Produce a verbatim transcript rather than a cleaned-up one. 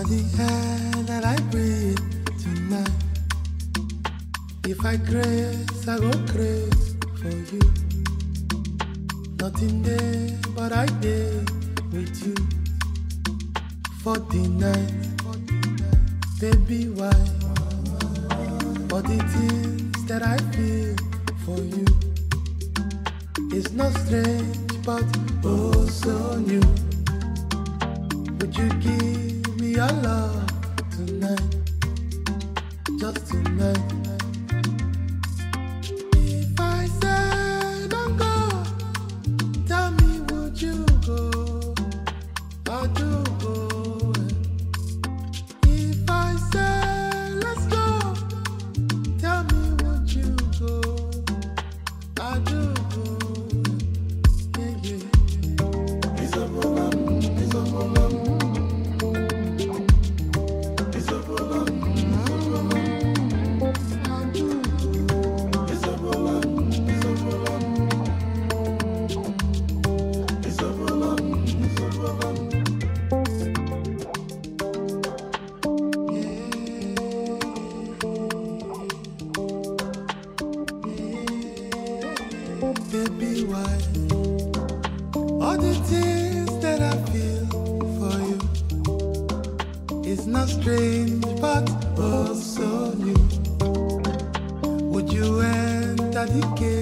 are the air that I breathe tonight. If I grace, I go crazy for you. Nothing there, but I did with you. For the night, baby, why? For the things that I feel for you. It's not strange, but oh so new. Would you give me your love tonight? Just tonight. If I say don't go, tell me would you go? I do go. If I say let's go, tell me would you go? I do go. Yeah, yeah. It's a problem. It's a problem. Baby, why? All the things that I feel for you is not strange, but oh so new. Would you enter the gate?